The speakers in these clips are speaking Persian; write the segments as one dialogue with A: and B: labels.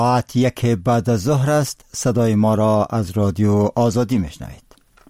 A: ساعت 1 بعد از ظهر است. صدای ما را از رادیو آزادی میشنوید.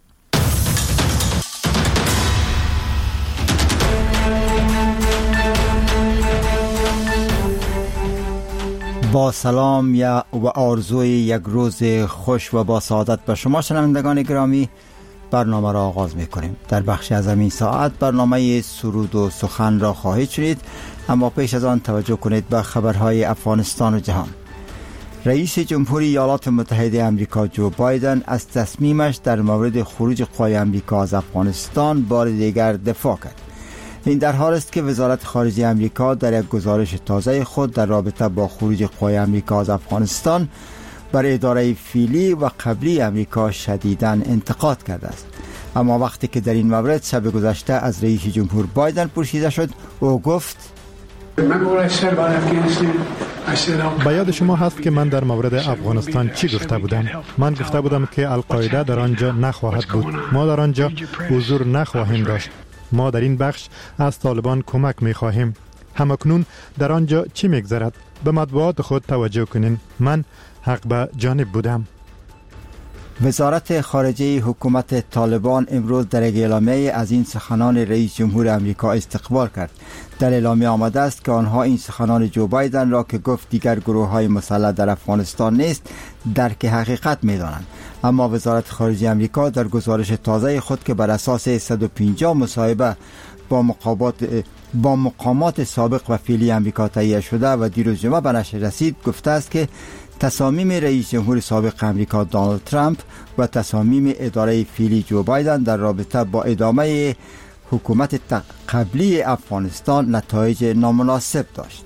A: با سلام و آرزوی یک روز خوش و با سعادت به شما شنوندگان گرامی، برنامه را آغاز می‌کنیم. در بخش از این ساعت برنامه سرود و سخن را خواهید شنید، اما پیش از آن توجه کنید به خبرهای افغانستان و جهان. رئیس جمهوری ایالات متحده آمریکا جو بایدن از تصمیمش در مورد خروج قوای آمریکا از افغانستان بار دیگر دفاع کرد. این در حال است که وزارت خارجه آمریکا در یک گزارش تازه خود در رابطه با خروج قوای آمریکا از افغانستان بر اداره فعلی و قبلی آمریکا شدیداً انتقاد کرده است. اما وقتی که در این مورد شب گذشته از رئیس جمهور بایدن پرسیده شد، او گفت:
B: به یاد شما هست که من در مورد افغانستان چی گفته بودم؟ من گفته بودم که القاعده در آنجا نخواهد بود. ما در آنجا حضور نخواهیم داشت. ما در این بخش از طالبان کمک می خواهیم. همکنون در آنجا چی میگذرد؟ به مطبوعات خود توجه کنین. من حق به جانب بودم.
A: وزارت خارجه حکومت طالبان امروز در یک اعلامیه از این سخنان رئیس جمهور آمریکا استقبال کرد. در اعلامیه آمده است که آنها این سخنان جو بایدن را که گفت دیگر گروه‌های مسلح در افغانستان نیست درک حقیقت می‌دانند. اما وزارت خارجه آمریکا در گزارش تازه خود که بر اساس 150 مصاحبه با مقامات سابق و فعلی آمریکا تهیه شده و دیروز جمعه به نشر رسید، گفته است که تصامیم رئیس جمهور سابق آمریکا دونالد ترامپ و تصامیم اداره فعلی جو بایدن در رابطه با ادامه حکومت قبلی افغانستان نتایج نامناسب داشت.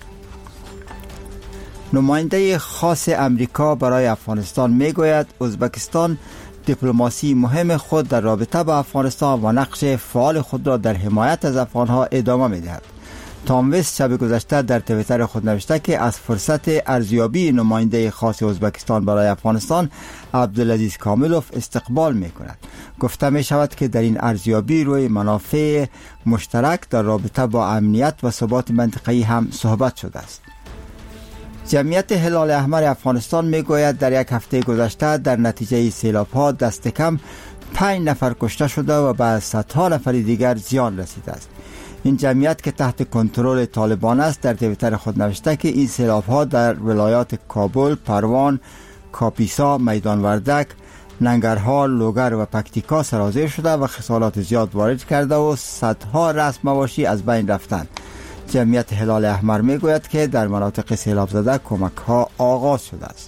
A: نماینده خاص آمریکا برای افغانستان میگوید ازبکستان دیپلماسی مهم خود در رابطه با افغانستان و نقش فعال خود را در حمایت از افغانها ادامه می‌دهد. تام وست شب گذشته در توییتر خود نوشته که از فرصت ارزیابی نماینده خاص ازبکستان برای افغانستان عبدالعزیز کاملوف استقبال می‌کند. گفته می‌شود که در این ارزیابی روی منافع مشترک در رابطه با امنیت و ثبات منطقه‌ای هم صحبت شده است. جمعیت هلال احمر افغانستان میگوید در یک هفته گذشته در نتیجه سیلاب‌ها دست کم 5 نفر کشته شده و به صدها نفر دیگر زیان رسیده است. این جمعیت که تحت کنترل طالبان است در توییتر خود نوشته که این سیلاب‌ها در ولایات کابل، پروان، کاپیسا، میدان وردک، ننگرهار، لوگر و پکتیکا سرازیر شده و خسارات زیاد وارد کرده و صدها رأس مواشی از بین رفتند. جمعیت هلال احمر میگوید که در مناطق سیلاب زده کمک‌ها آغاز شده است.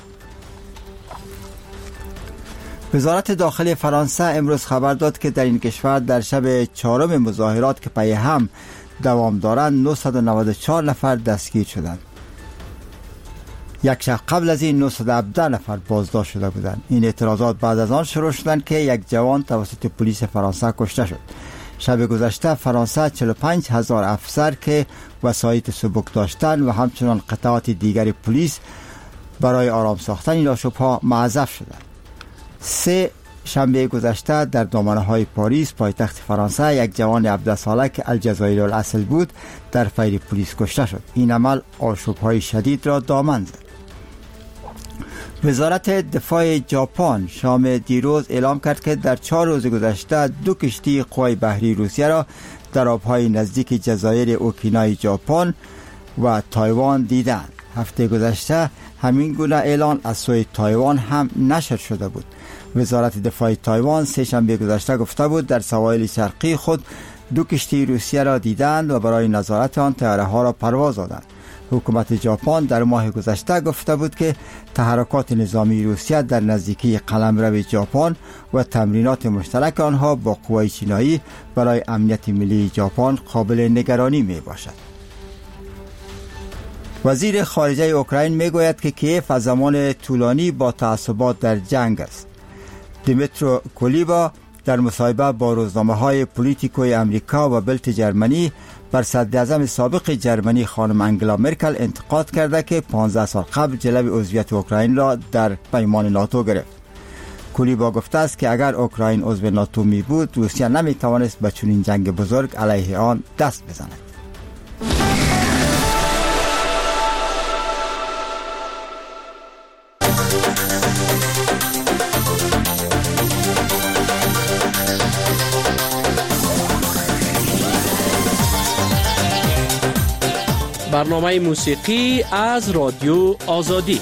A: وزارت داخلی فرانسه امروز خبر داد که در این کشور در شب 4 مظاهرات که پی هم دوام دارند 994 نفر دستگیر شدند. یک شب قبل از این 917 نفر بازداشت شده بودند. این اعتراضات بعد از آن شروع شدند که یک جوان توسط پلیس فرانسه کشته شد. شب گذشته فرانسه 45,000 افسر که وسایط سبک داشتند و همچنان قطعات دیگر پلیس برای آرام ساختن این آشوب‌ها معذب شدند. 3 شنبه گذشته در دامنه‌های پاریس پایتخت فرانسه یک جوان 17 ساله که الجزایری الاصل بود در فیر پلیس کشته شد. این عمل آشوب‌های شدید را دامن زد. وزارت دفاع ژاپن شام دیروز اعلام کرد که در 4 روز گذشته 2 کشتی قوای بحری روسیه را در آبهای نزدیک جزایر اوکینای ژاپن و تایوان دیدند. هفته گذشته همین گونه اعلان از سوی تایوان هم نشر شده بود. وزارت دفاع تایوان 3 شنبه گذشته گفته بود در سواحل شرقی خود 2 کشتی روسیه را دیدند و برای نظارت آن طیاره‌ها را پرواز دادند. حکومت ژاپن در ماه گذشته گفته بود که تحرکات نظامی روسیه در نزدیکی قلمرو ژاپن و تمرینات مشترک آنها با قوای چینایی برای امنیت ملی ژاپن قابل نگرانی می باشد. وزیر خارجه اوکراین میگوید که کیف از زمان طولانی با تعصبات در جنگ است. دیمیترو کولیبا در مصاحبه با روزنامه‌های پولیتیکوی آمریکا و بلت جرمنی بر صدراعظم سابق جرمنی خانم انگلا مرکل انتقاد کرده که 15 سال قبل جلب عضویت اوکراین را در پیمان ناتو گرفت. کولیبا گفته است که اگر اوکراین عضو ناتو می بود روسیه نمی توانست به چنین جنگ بزرگ علیه آن دست بزند.
C: برنامه موسیقی از رادیو آزادی.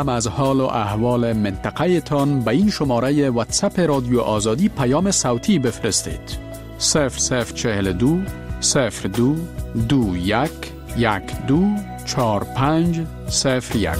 C: هم از حال و احوال منطقه تان به این شماره واتساپ رادیو آزادی پیام صوتی بفرستید. 0042 02 21 12 4501.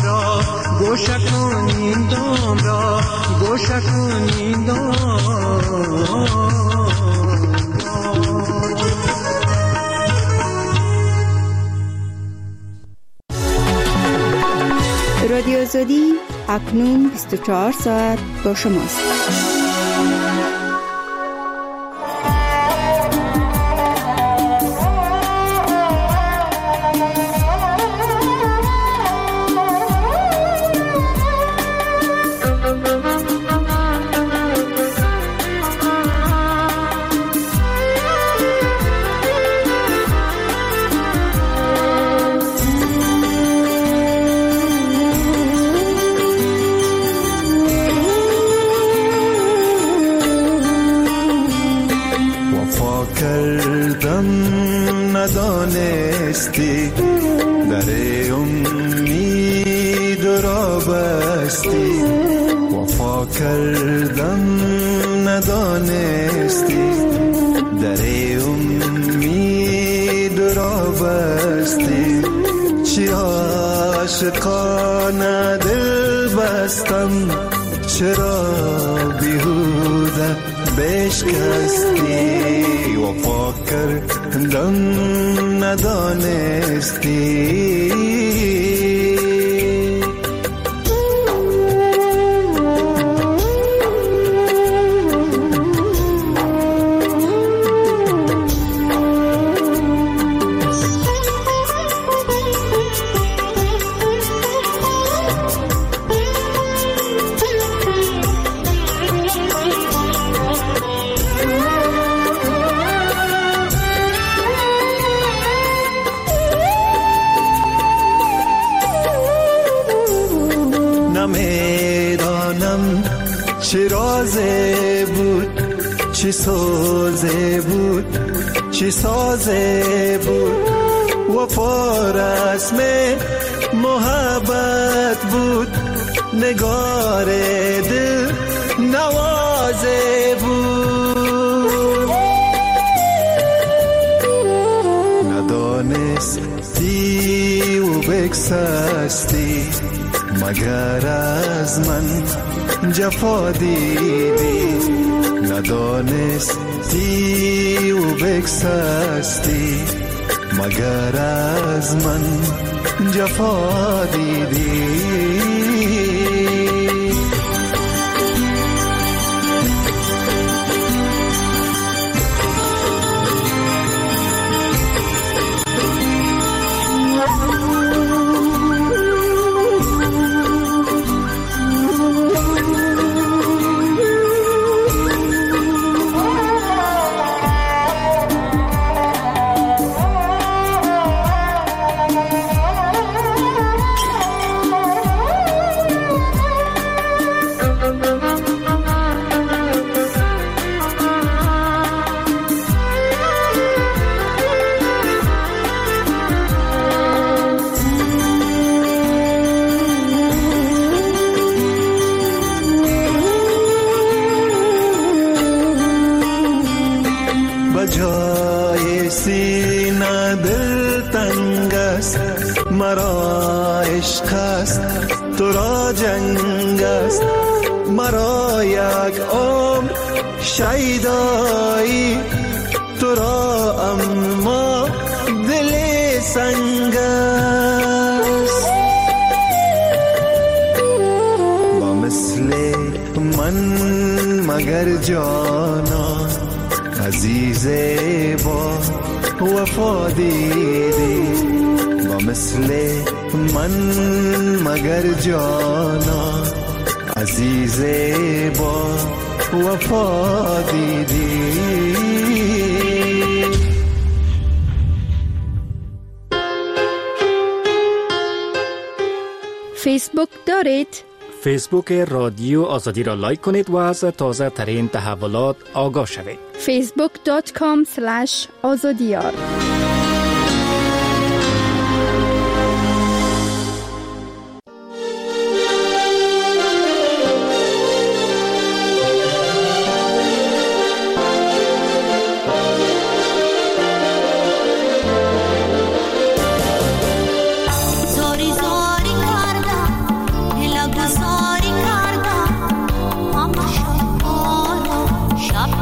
D: گوش کنین دام را رادیو آزادی اکنون 24 ساعت با شماست.
E: ندانستی در امید را بستی، وفا کردم ندانستی در امید را بستی. چی عاشقانه دل بستم، چرا بیهوده بشکستی، وفا کردم ندانستی. نمیدانم چه رازه بود، چه سازه بود، چه سازه بود. وفا رسم محبت بود، نگار دل نوازه بود. ندانستی و بگسستی، مگر از من جفا دیدی. ندانستی و بگسستی، مگر از من جفا دیدی. بجای سینه دل تنگ است، مرا عشق است تو را جنگ است. مرا یک عمر شیدایی تو را، اما دل سنگ است. با مثل من مگر جانا عزیز با وفا دیدی. با مثل من مگر جانا عزیز با وفا دیدی.
D: فیسبوک دارید؟
F: فیسبوک رادیو آزادی را لایک کنید و از تازه ترین تحولات آگاه شوید.
D: facebook.com/azadiyar.
G: شب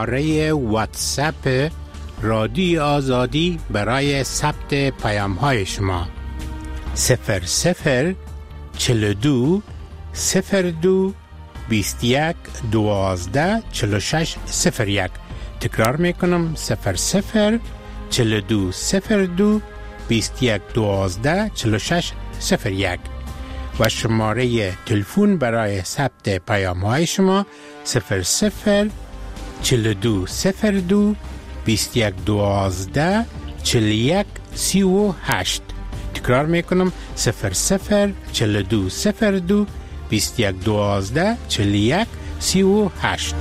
G: شماره واتساپ رادیو آزادی برای ثبت پیام‌های شما 00 42 02 21 12 46 01. تکرار میکنم 00 42 02 21 12 46 01 و شماره تلفن برای ثبت پیام‌های شما 00 42 02 21 12 41 38. تکرار میکنم 00 42 02 21 12 41 38.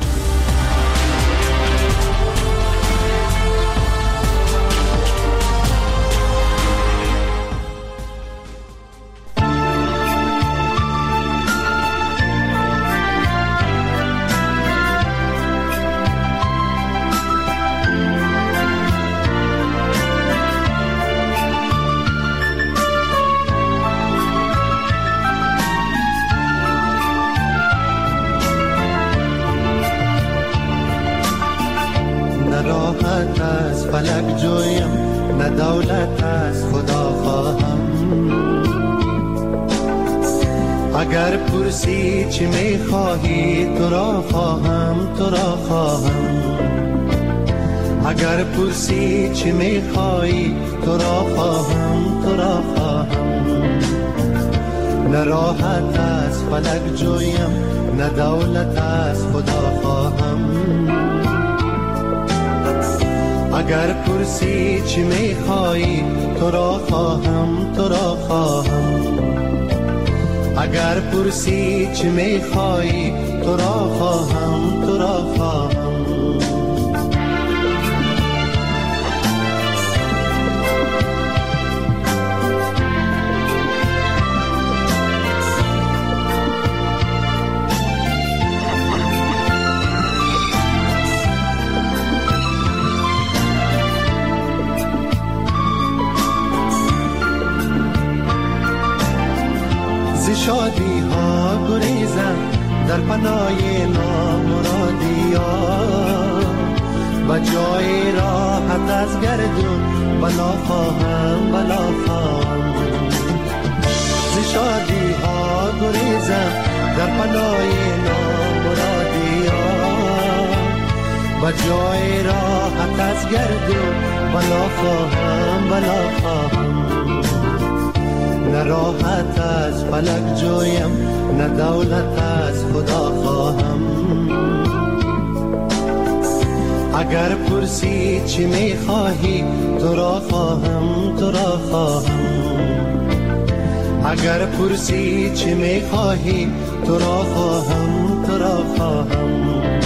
E: فلک جویم نه دولت از خدا خواهم. اگر پرسی چی میخواهی تو را خواهم، تو را خواهم. اگر پرسی چی میخواهی تو را خواهم، تو را خواهم. نه راحت از فلک جویم نه دولت از خدا خواهم. اگر پرسی چی میخواهی تو را خواهم، تو را خواهم. اگر پرسی چی میخواهی تو را خواهم، تو را خواهم. شادی ها گریزم در پناه نامرادی ها و جای راحت از گردون بلا خواهم، بلا خواهم. ز شادی ها گریزم در پناه نامرادی ها و جای راحت از گردون بلا خواهم، بلا خواهم. نه راحت از فلک جویم نه دولت از خدا خواهم. اگر پرسی چی میخواهی تو را خواهم، تو را خواهم. اگر پرسی چی میخواهی تو را خواهم، تو را خواهم.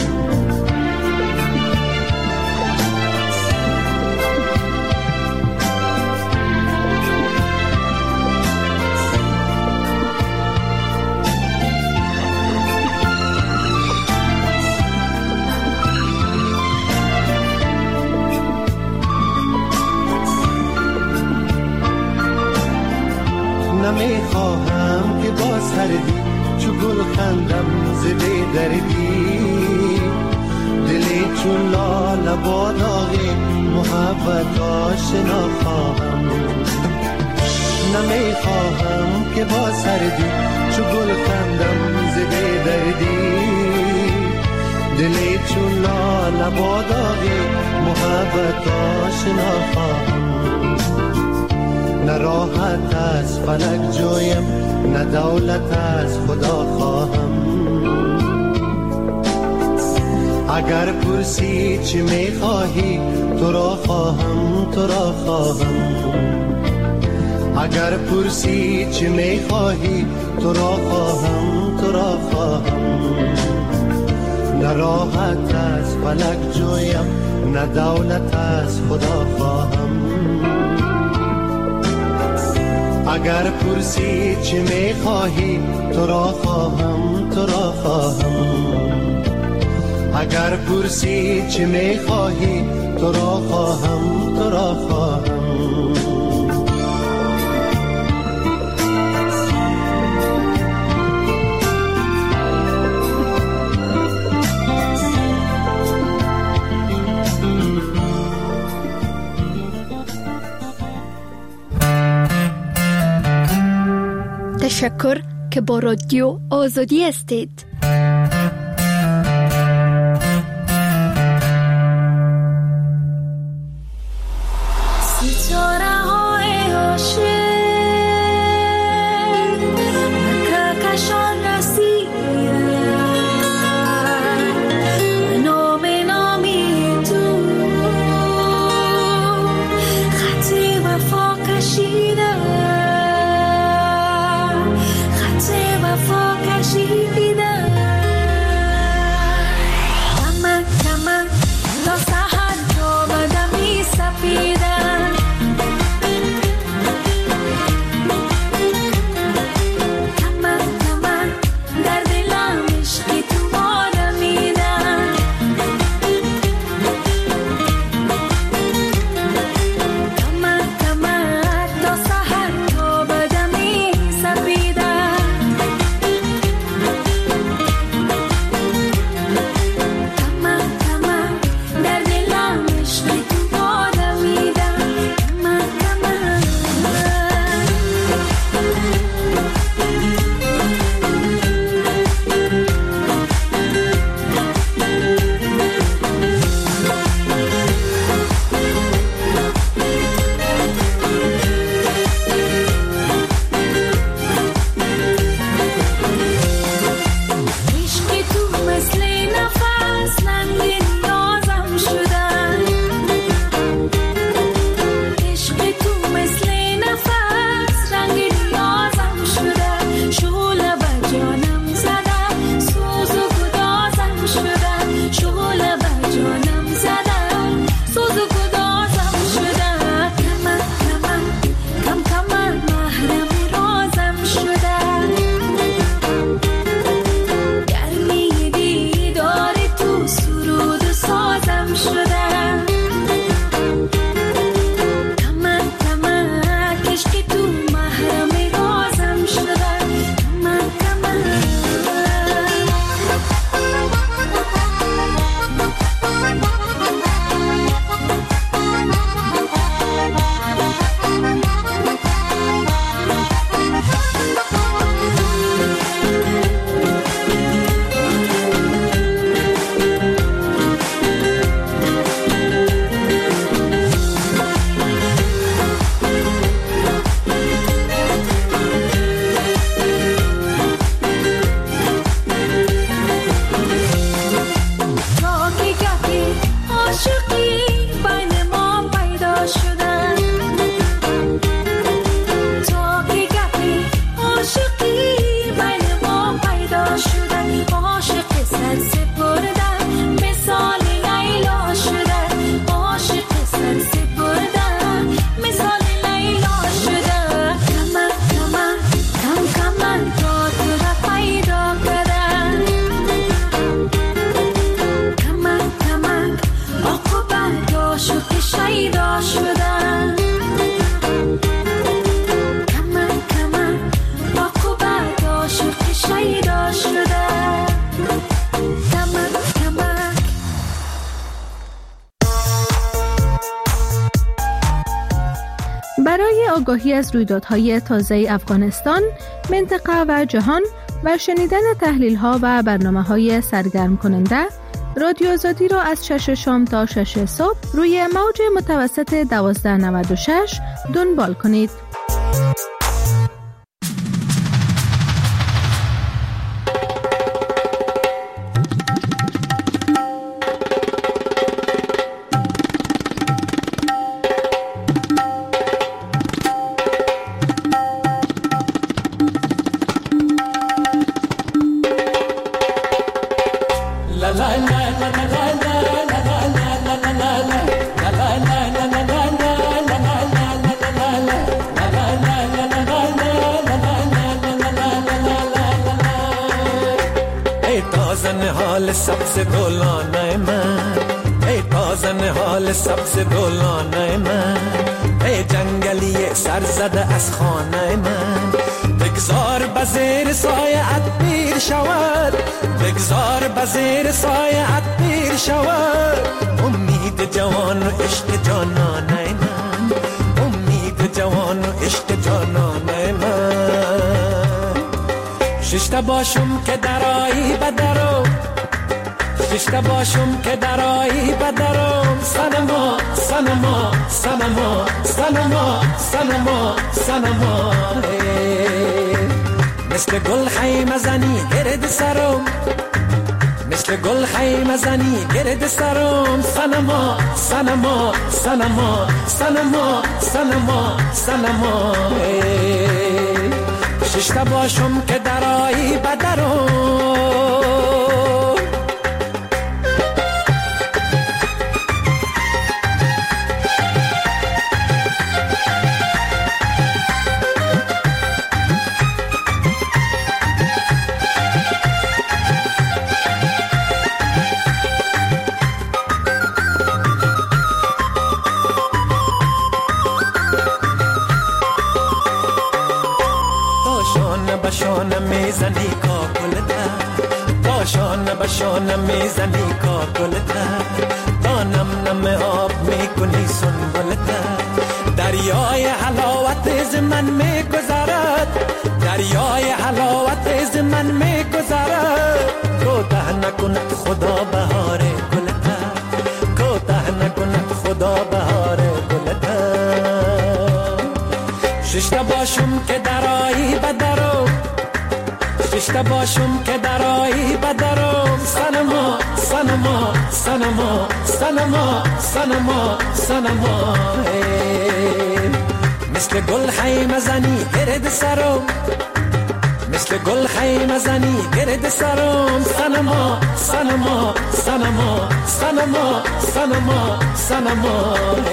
E: نمیخواهم که با سردی چو گل خندم ز بی دردی. دلی چون لاله با داغ محبت آشنا خواهم. نمیخواهم که با سردی چو گل خندم ز بی دردی. دلی چون لاله با داغ محبت آشنا خواهم. نه راحت از فلک جویم نه دولت از خدا خواهم. اگر پرسی چی میخواهی تو را خواهم، تو را خواهم. اگر پرسی چی میخواهی تو را خواهم، تو را خواهم. نه راحت از فلک جویم نه دولت از خدا خواهم. اگر پرسی چی میخواهی تو را خواهم، تو را خواهم. اگر پرسی چی میخواهی تو را خواهم، تو را خواهم.
H: تشکر که با رادیو آزادی هستید.
I: برای آگاهی از رویدادهای تازه افغانستان، منطقه و جهان و شنیدن تحلیل‌ها و برنامه‌های سرگرم کننده، رادیو آزادی را از 6 شام تا 6 صبح روی موج متوسط 1296 دنبال کنید.
J: सबसे दोलाना मैं ए ताज़न हाल सबसे दोलाना मैं ए जंगली सरزده از خانه من بگذار بزیر سایه پیر شود بگذار بزیر سایه پیر شود امید جوان و عشق جانانه من امید جوان و عشق جانانه من ششتا باشم که درایی بدرو، ششتا باشم که درایی بدرم. سنما سنما سنما سنما سنما سنما، مثل گل خیمه زنی گرد سرم، مثل گل خیمه زنی گرد سرم. سنما سنما سنما سنما سنما سنما، ششتا باشم که درایی بدرم. میزنی کاکلتا، داشان بشان میزنی کاکلتا، دانم نم آب میکنی سنبلتا. دریای حلاوت از من میگذرد، دریای حلاوت از من میگذرد. کوتاه نکند خدا بهار گلتا، کوتاه نکند خدا بهار گلتا. ششتا باشم که درایی بدرو، ششتا باشم که درایی بدرم. سنما سنما سنما سنما سنما سنما، مثل گل خیمه زنی گرد سرم، مثل گل خیمه زنی گرد سرم. سنما سنما سنما سنما سنما سنما،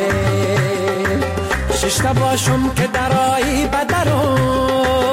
J: ششتا باشم که درایی بدرم.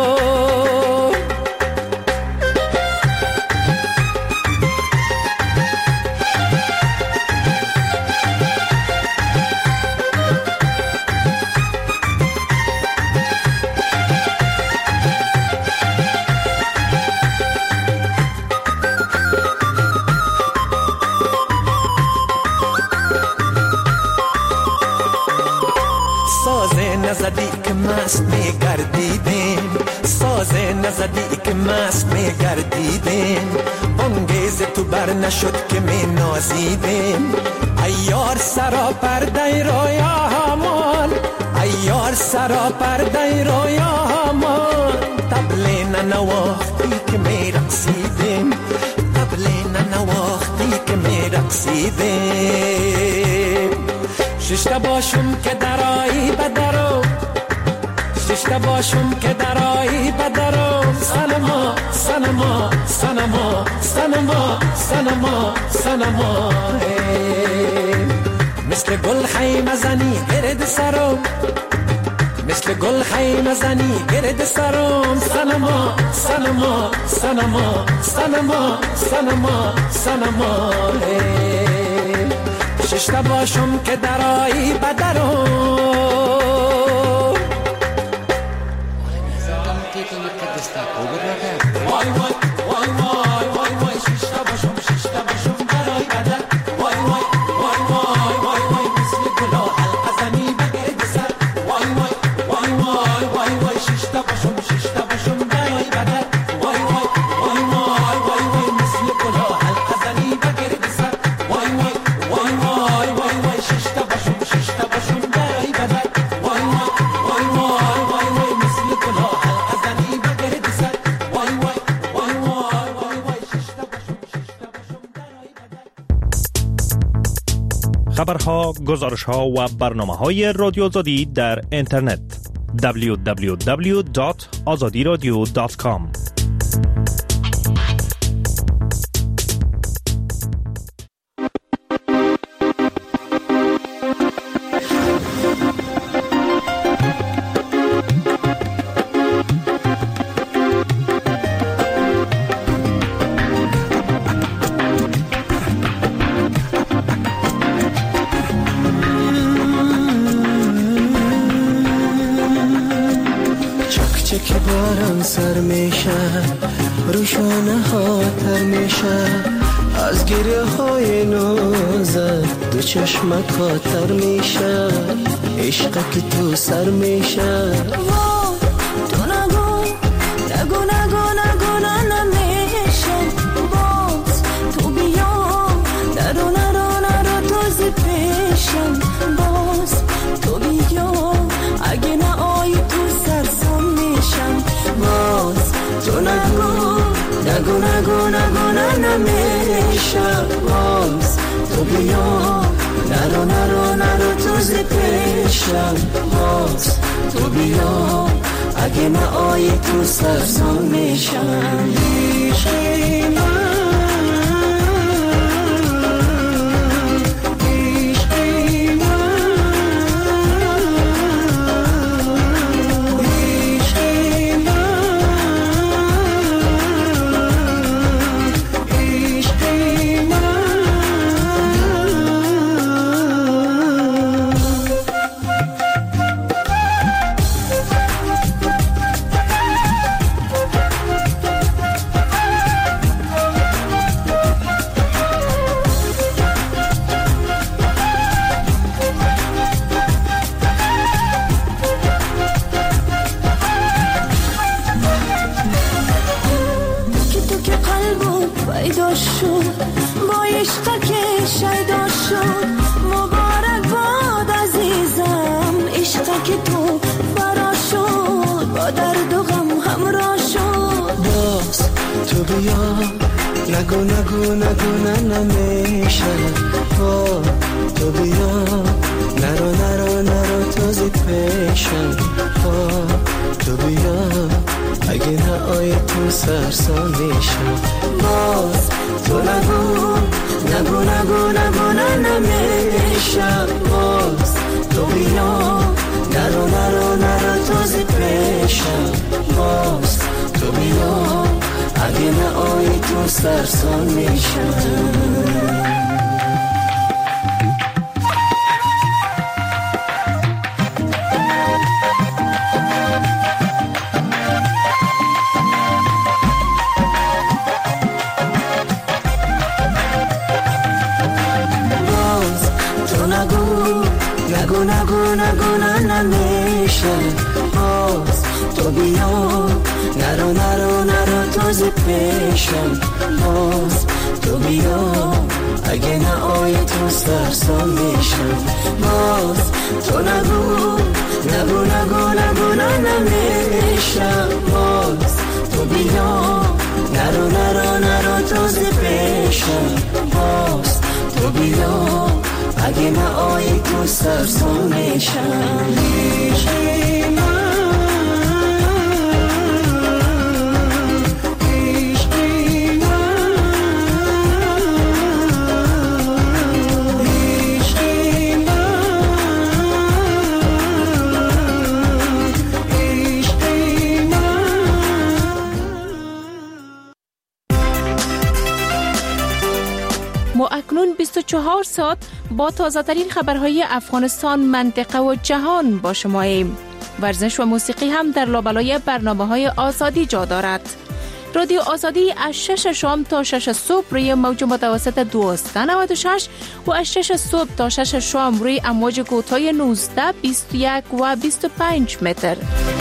J: نزدی که مست میگردیدیم، ساز نزدی که مست میگردیدیم. انگیز تو بر نشد که می نازیدیم. ایار سرا پرده رویا همان، ایار سرا پرده رویا همان. طبل ننواختی که می رقصیدیم، طبل ننواختی که می رقصیدیم. ششتا باشم که درایی بدرو، ششتا باشم که درایی بدرم. سنما سنما سنما سنما سنما سنما، مثل گل خیمه زنی گرد سرم، مثل گل خیمه زنی گرد سرم. سنما سنما سنما سنما سنما سنما، ششتا باشم که درایی بدرم. وای وای وای وای وای وای، ششتا باشم ششتا باشم درایی بدر. وای وای وای وای وای وای، مثل گلا حلقه زنی بگرد سر. وای وای وای وای وای وای، ششتا باشم ششتا باشم درایی بدر. وای وای وای وای وای وای، مثل گلا حلقه زنی بگرد سر. وای وای وای وای وای وای، ششتا باشم ششتا باشم درایی بدر. وای وای وای وای وای وای، مثل گلا حلقه زنی بگرد سر. وای وای وای وای وای وای، ششتا باشم ششتا باشم درایی بدر.
K: خبرها، گزارش‌ها و برنامه‌های رادیو آزادی در اینترنت www.azadiradio.com.
E: که باران سر میشه، روشانه ها تر میشه، از گریه های نازت دو چشمت خاطر میشه. عشق که تو سر میشه. تو نگو نگو نگو نگو نگو
J: باز تو بیا نرو نرو نرو تو ز پیشم باز تو بیا اگه نه آی تو سرسان میشم عشقی من نگو نگو نگو نه نمیشه تو بیا نرو نرو نرو تو زی پیشم تو بیا اگه نه آی تو سرسان میشم باز تو نگو نگو نگو نگو نه نمیشه باز تو بیا نرو نرو نرو تو زی پیشم باز تو بیا اگه نه آی تو سرسان میشم باز تو نگو نگو نگو نگو نه نمیشه باز تو بیا نرو نرو نرو تو ز پیشم باز تو بیا اگه نه آی تو سرسان میشم باز تو نگو نگو نگو نگو نه نمیشم باز تو بیا نرو نرو نرو تو ز پیشم باز تو بیا اگه نه آی تو سرسان میشم عشقی من
L: ما اکنون 24 ساعت با تازه ترین خبرهای افغانستان، منطقه و جهان با شماییم. ورزش و موسیقی هم در لابلای برنامه‌های آزادی جا دارد. رادیو آزادی از 6 شام تا 6 صبح روی موج متوسط 1296 و از 6 صبح تا 6 شام روی امواج کوتاه 19، 21 و 25 متر.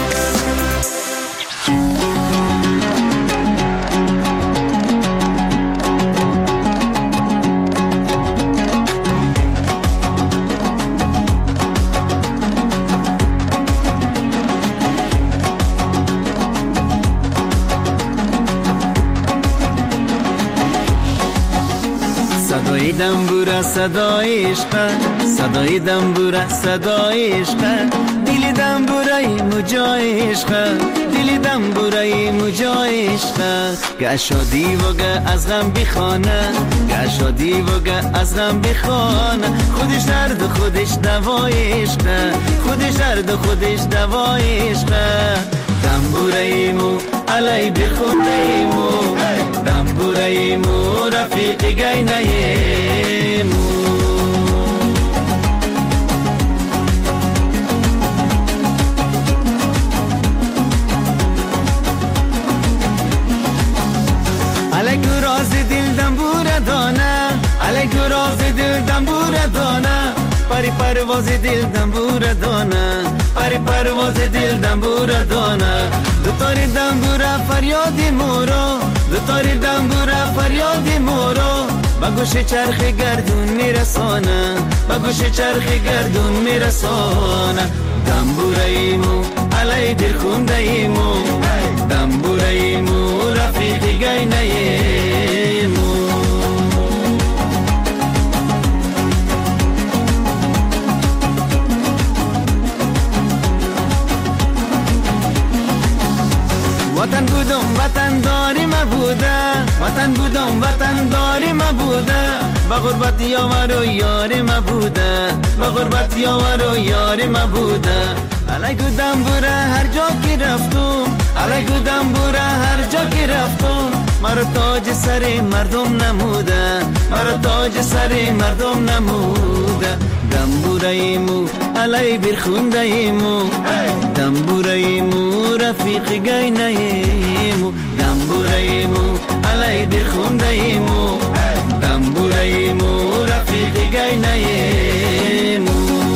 J: صدای دنبوره صدای عشق، صدای دنبوره صدای عشق، دل دنبوره مجای عشق، دل دنبوره مجای عشق. گشادی و گه از غم بخانه، گشادی و گه از غم بخانه، خودش درد خودش دوای عشق، خودش درد خودش دوای عشق. دنبوره مو علی بخونه مو، دنبوره مو رفیق گینه مو. علی گراز دل دنبوره دانه، علی گراز دل دنبوره دانه، پری پرواز دل دنبوره دانه، پری پرواز دل دنبوره دانه. دو تاری دنبوره فریاد مورا، دو تاری دنبوره فریاد مورا، با گوش چرخ گردون میرسانه، با گوش چرخ گردون میرسانه. دنبوره ایمو علی دل خونده ایمو، دنبوره ایمو رفیق گینه ایمو.
M: وطن بودم وطن داری ما بوده، وطن بودم وطن داری ما بوده، با غربت یاور و یاری ما بوده، با غربت یاور و یاری ما بوده. علیکو دنبوره هر جا که رفتم، علیکو دنبوره هر جا که رفتم، مرا تاج سر مردم نموده، مرا تاج سر مردم نموده. دنبوره ایمو علی برخونده ایمو، دنبوره ایمو رفیق گینه ایمو، دنبوره ایمو علی برخونده ایمو، دنبوره ایمو رفیق گینه ایمو.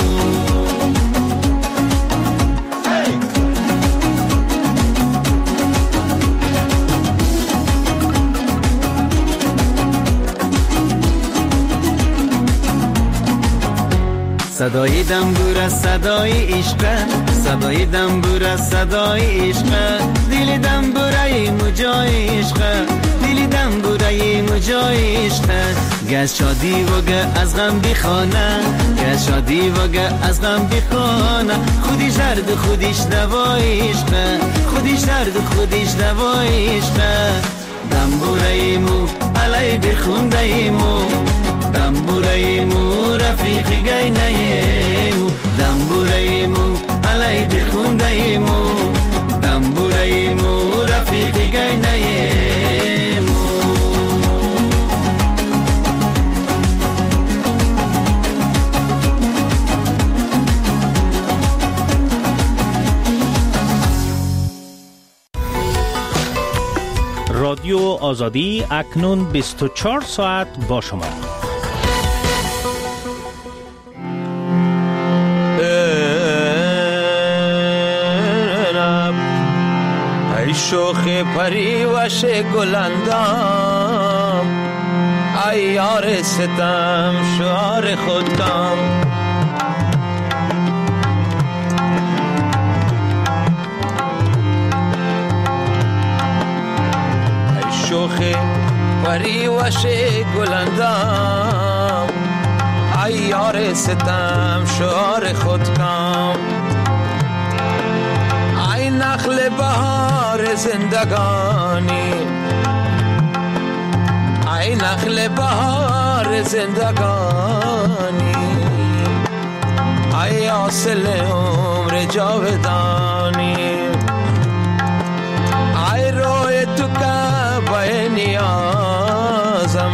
M: صدای دنبوره صدای عشقه، صدای دنبوره صدای عشقه، دل دنبوره مجای عشقه، دل دنبوره مجای عشقه. گز شادی و گه از غم بخانه، گز شادی و گه از غم بخانه، خودش درد خودش دوای عشقه، خودش درد خودش دوای عشقه. دنبوره مو علی بخونده ایمو، دنبوره ایمو رفیق گینه ایمو، دنبوره ایمو علی بخونده ایمو، دنبوره ایمو رفیق گینه ایمو.
K: رادیو آزادی اکنون 24 ساعت با شما.
N: ای شوخ پریوش گلندام، ای یار ستم شعار خودم، شوخ پریوش گلندام، ای یار ستم شعار خودکام، ای نخل بهار زندگانی، ای نخل بهار زندگانی، ای حاصل عمر جاودانی، ای روی تو کعبه نیازم،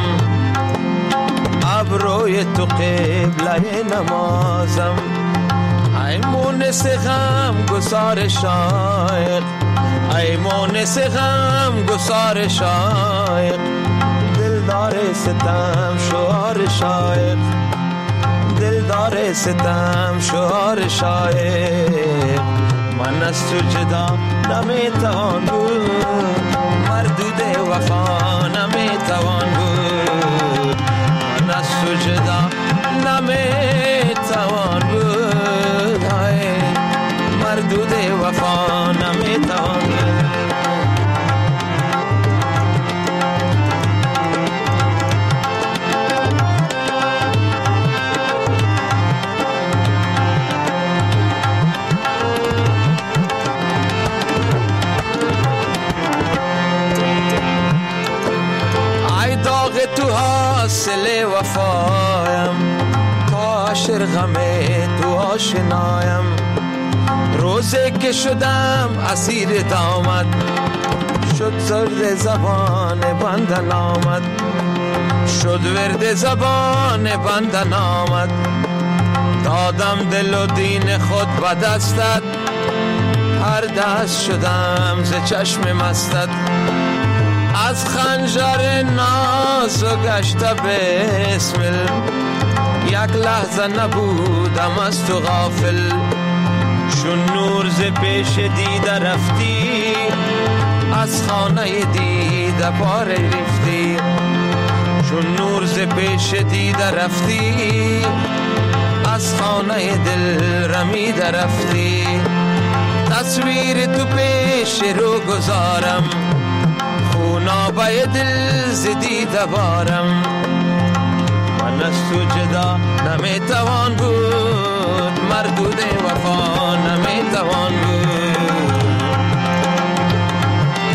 N: ابروی تو قبله نمازم، ای مونس غم گسار شایق، ای مونس غم گسار شایق، دلدار ستم شعار شایق، دلدار ستم شعار شایق. من از تو جدا نمیتوان بود، مردود وفا نمیتوان بود، من از تو جدا نمیتوان بود، مردود وفا نمیتوان بود. تو حاصل وفایم، تو عاشق غم تو آشنایم، روزی که شدم اسیر دامت، شد زرد زبان بندن آمد، شد ورد زبان بندن آمد، دادم دل و دین خود به دستت، هر دست شدم ز چشم مستت، از خنجر ناز و گشته بسمل، یک لحظه نبودم از تو غافل، چون نور ز پیش دیده رفتی، از خانه دیده پاره رفتی، چون نور ز پیش دیده رفتی، از خانه دل رمیده رفتی، تصویر تو پیش رو گذارم، خونابه دل زدیده بارم، من از تو جدا نمیتوان بود، مردود وفا نمیتوان بود.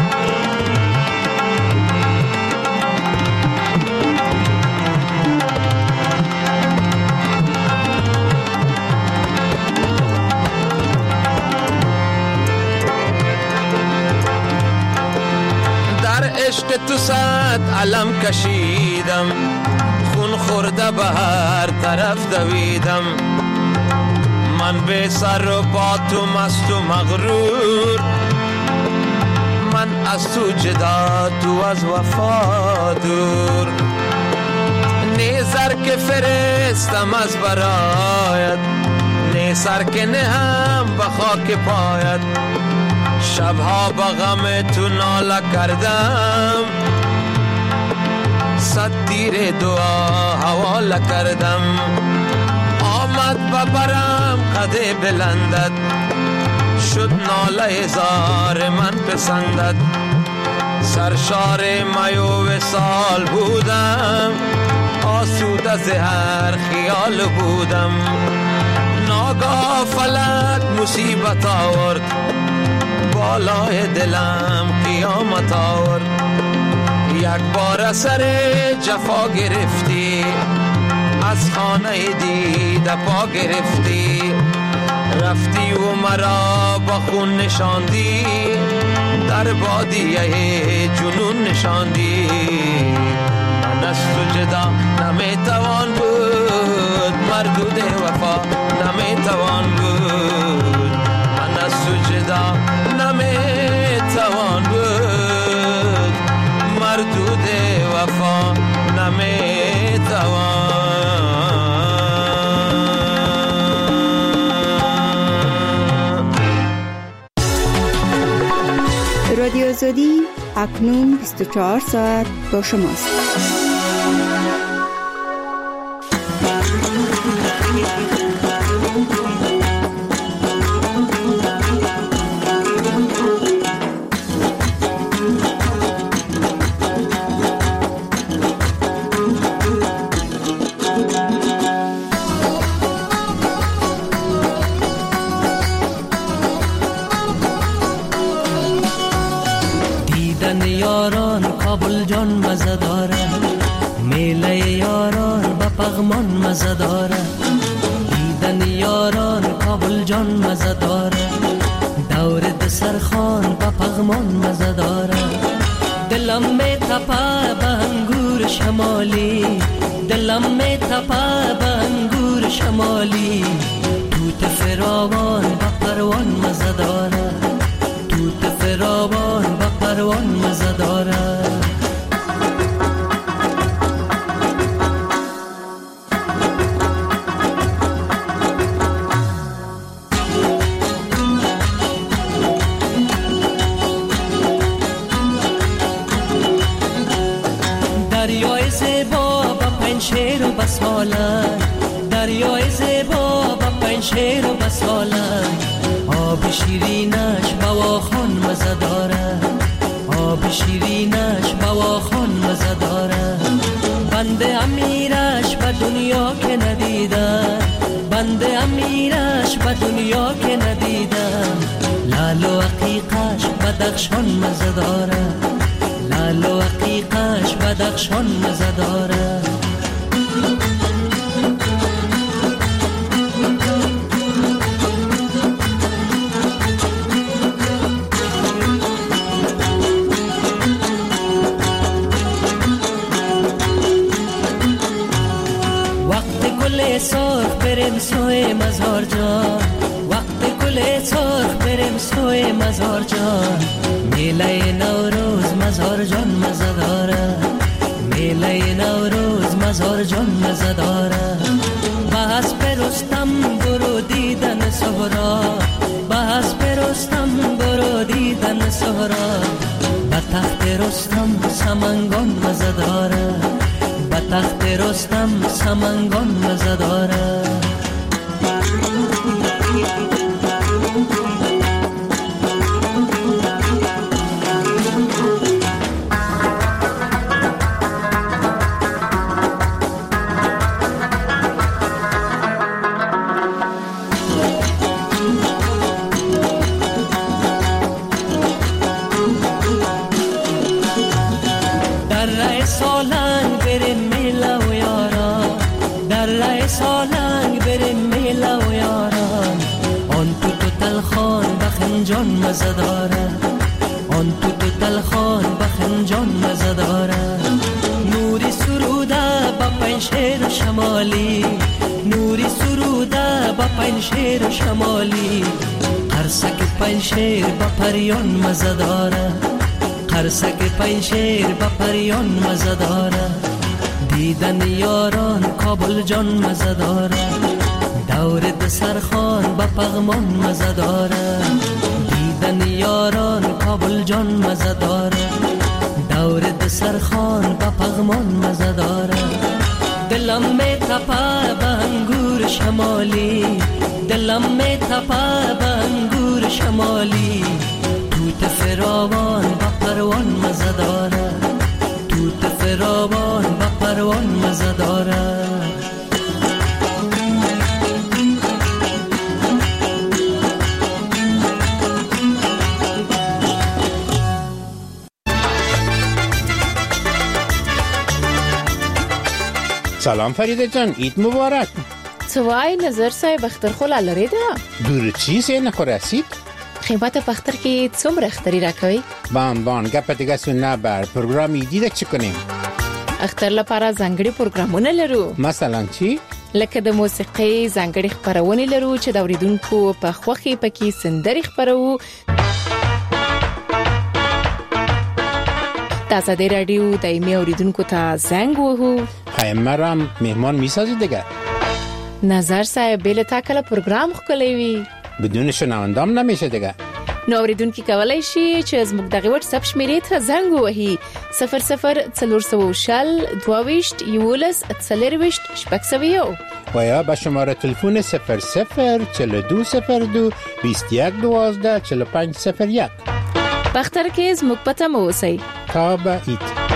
N: تو صد علم کشیدم، خون خورده به هر طرف دویدم. من به سر و با تو مست و مغرور، من از تو جدا تو از وفا دور. نیزر که فرستم از برایت، نیسر که نهم به خاک پایت. شبها با غم تو ناله کردم، صد تیر دعا حواله کردم. آمد ببرم قده بلندت، شد ناله هزار من پسندت. سرشار میو وصال بودم، آسوده ز هر خیال بودم. ناگاه فلک مصیبت آورد، بالای دلم قیامت آورد. یک بار سر جفا گرفتی، از خانه دیده پا گرفتی. رفتی و مرا با خون نشاندی، در بادیه جنون نشاندی. من از تو جدا نمیتوان بود، مردود وفا نمیتوان بود. من از تو جدا نمیتوان بود، مردود وفا نمیتوان.
D: رادیو آزادی اکنون 24 ساعت با شماست.
O: کابل جان مزه داره، میله یاران با پغمان مزه داره. دیدن یاران کابل جان مزه داره، دور دسرخان با پغمان مزه داره. دلم می تپه به انگور شمالی، دلم می تپه به انگور شمالی. توت فراوان با پروان مزه داره، توت فراوان با پروان مزه داره. دریای زیبا با پنشیر و بسمالن، دریای زیبا با پنشیر و بسمالن. آب شیرینش بواخان مزه داره، آب شیرینش بواخان مزه داره. بنده امیرش به دنیا که ندیدم، بنده امیرش به دنیا که ندیدم. لال و عقیقش بدخشان مزه داره، لال و عقیقش بدخشان مزه داره. سرخ بریم سوی مزار جان، وقت گل سرخ بریم سوی مزار جان. میله نوروز مزار جان مزه داره، میله نوروز مزار جان مزه داره. به حسب رستم برو دیدن سهرا، به حسب رستم برو دیدن سهرا. به تخت رستم سمنگان مزه داره، به تخت رستم سمنگان مزه داره. سالنگ بریم میله و یاران. آن توت تلخان بخنجان مزه داره، آن تو تلخان بخنجان مزه داره. نوری سروده با پنشیر شمالی، نوری سروده با پنشیر شمالی. قرصک پنشیر با پریان مزه داره، قرصک پنشیر با پریان مزه داره. دیدن یاران کابل جان مزه داره، دور دسرخان با پغمان مزه داره. دیدن یاران کابل جان مزه داره، دور دسرخان با پغمان مزه داره. دلم می تپه به انگور شمالی، دلم می تپه به انگور شمالی. توت فراوان با پروان مزه داره، توت فراوان با پروان مزه داره.
G: سلام فریده جان، اید مبارک.
L: توای نظر صاحب اختر لري ده
G: دور چیز نه رسید؟
L: خیبات پختر کې څومره اختری راکوي؟
G: بان گپ دیگه سن بر پروګرام جدید چی کنیم؟
L: اختر لپاره ځانګړي پروګرامونه لرو.
G: مثلا چی؟
L: لکه د موسیقي ځانګړي خبرونه لرو چې د اوریدونکو په خوخي پکې سندري خبرو. تاسو د رادیو دایمي اوریدونکو ته زنګ وهو.
G: خیمرم مهمان میسازی دیگه.
L: نظر صاحب بل تا کله پروګرام خولوي وي
G: بدون شنوندام نمیشه دیگه.
L: نو اوریدونکو کولای شي چې زموږ دغه واتس اپ شمیرې ته زنګ وهي 004011
G: و یا به شماره تلفن 004202 2112 4501.
L: بختر کې زموږ پته مو وسی.
G: تا به اید.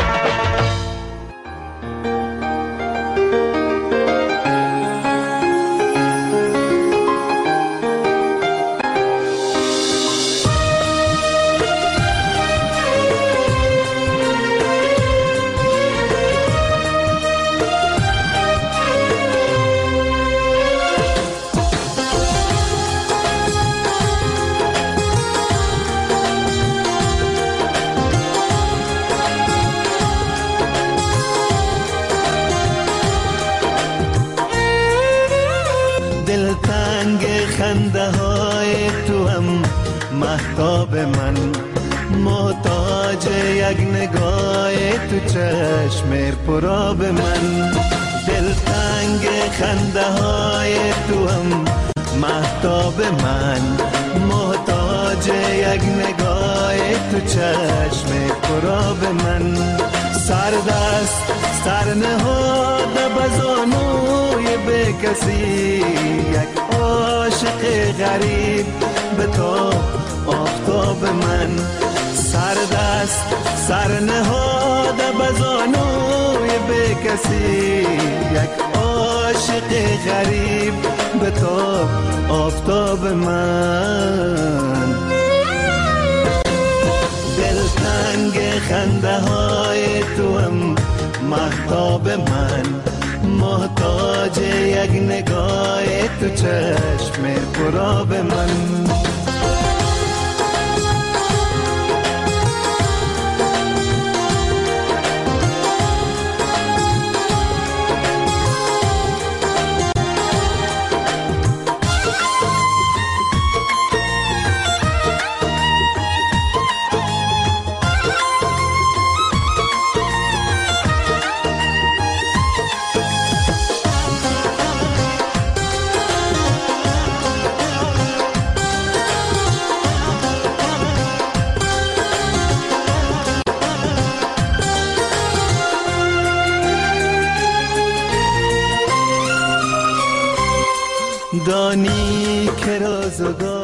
E: خنده های تو هم مهتاب من، محتاج یک نگاه تو چشم پراب من. دلتنگ خنده های تو هم مهتاب من، محتاج یک نگاه تو چشم پراب من. سردست سرنهاده بزانوی به کسی، یک عاشق غریب به تو آفتاب من. سردست سرنهاده بزانوی به کسی، یک عاشق غریب به تو آفتاب من. دلتنگ خنده های تو هم مهتاب من، محتاج یک نگاه تو چشم پراب من. دانی که روزگار